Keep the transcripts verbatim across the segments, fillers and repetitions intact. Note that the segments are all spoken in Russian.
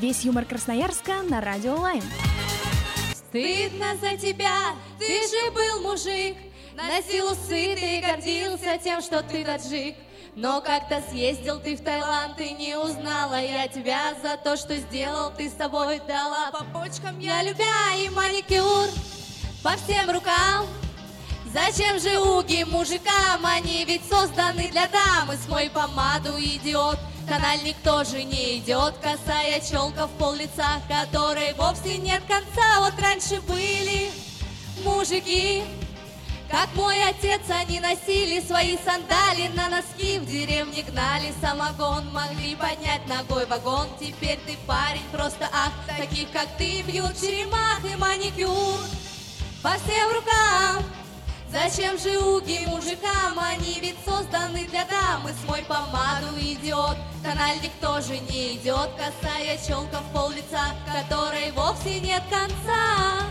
Весь юмор Красноярска на радио Лайм. Стыдно за тебя, ты же был мужик, носил усы, ты гордился тем, что ты таджик. Но как-то съездил ты в Таиланд, и не узнала я тебя за то, что сделал ты с собой, дала по почкам я любя и маникюр по всем рукам. Зачем же уги мужикам, они ведь созданы для дам. И смой помаду, идиот, тональник тоже не идет. Косая челка в пол лица, которой вовсе нет конца. Вот раньше были мужики, как мой отец, они носили свои сандали на носки. В деревне гнали самогон, могли поднять ногой вагон. Теперь ты парень, просто ах, таких как ты бьют в теремах. И маникюр по всем рукам. Зачем же уги мужикам, они ведь созданы для дам. И смой помаду, идиот, тональник тоже не идет. Косая челка в пол лица, которой вовсе нет конца.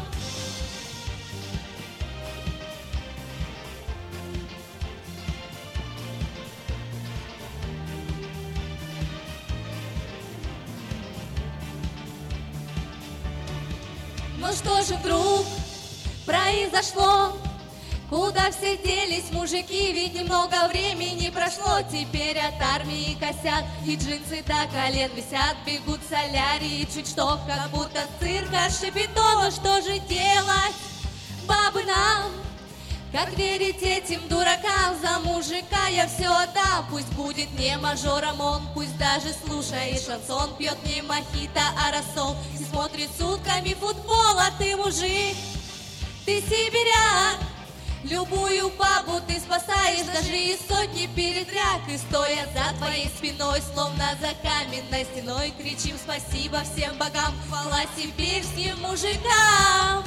Ну что же вдруг произошло? Куда все делись мужики, ведь немного времени прошло. Теперь от армии косят, и джинсы до колен висят. Бегут солярии, чуть что, как будто цирка Шапито. Что же делать, бабы, нам? Как верить этим дуракам? За мужика я все отдам. Пусть будет не мажором он, пусть даже слушает шансон, пьет не мохито, а рассол и смотрит сутками футбол. А ты мужик, ты сибиряк, любую бабу ты спасаешь, даже из сотни передряг. И стоя за твоей спиной, словно за каменной стеной, кричим спасибо всем богам, хвала сибирским мужикам.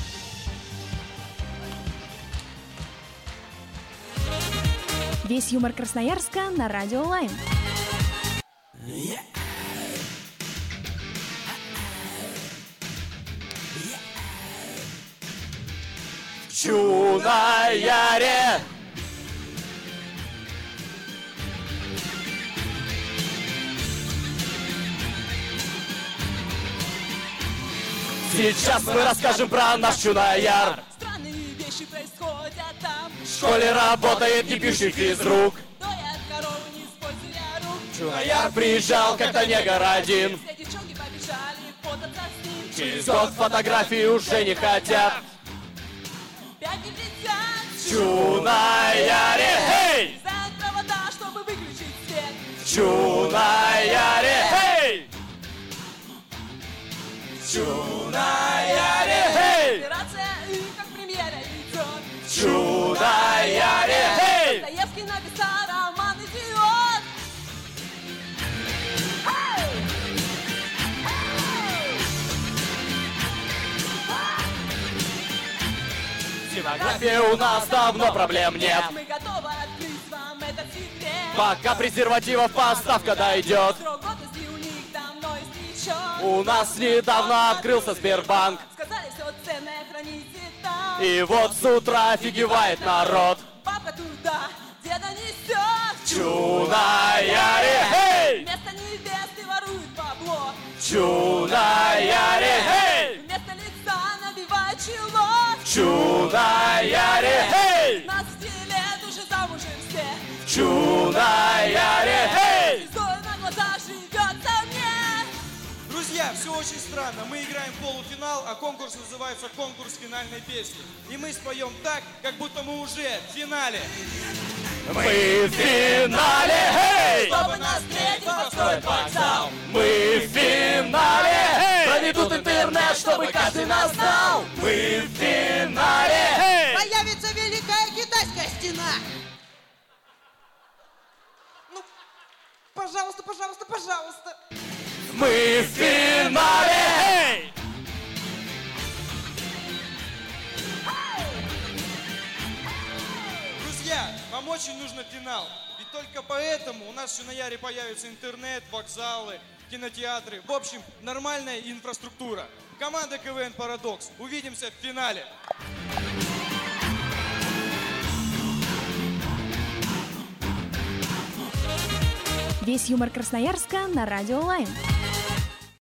Весь юмор Красноярска на радио Лайм. Чунаяре! Сейчас мы расскажем про наш Чунаяр. Странные вещи происходят там. В школе работает непьющий физрук. Доят корову, не используя рук. Чунаяр приезжал как-то негр один. Все девчонки побежали фототься с ним. Через год фотографии уже не хотят. Пять пятьдесят. Чунаяре, эй! Знают провода, чтобы выключить свет. Чунаяре, эй! Чунаяре, эй! Операция «И» как премьера идет. Чунаяре, эй! Достоевский написал роман «Идиот». Демографии у нас давно проблем нет. Мы готовы открыть вам этот секрет. Пока презервативов поставка дойдет. Срок годности у них давно истечет. У нас недавно открылся Сбербанк. Сказали, все ценное храните там. И вот с утра офигевает народ. Бабка туда, деда несет. Чунаяре, эй! Вместо невесты воруют бабло. Чунаяре, эй! Вместо лица набивают чело. Чунаяре, эй! пятнадцать лет уже замужем все. Чунаяре, эй! Звездой на глазах живется мне. Друзья, все очень странно. Мы играем в полуфинал, а конкурс называется «Конкурс финальной песни». И мы споем так, как будто мы уже в финале. Мы в финале, эй! Чтобы нас встретить, построить вокзал. Мы в финале, эй! Проведут интернет, чтобы каждый нас знал. Мы в финале, эй! Появится Великая Китайская стена. Ну, пожалуйста, пожалуйста, пожалуйста. Мы в финале, эй! Друзья, вам очень нужен финал. Ведь только поэтому у нас в Чунаяре появится интернет, вокзалы, кинотеатры. В общем, нормальная инфраструктура. Команда КВН «Парадокс». Увидимся в финале. Весь юмор Красноярска на радио Лайм.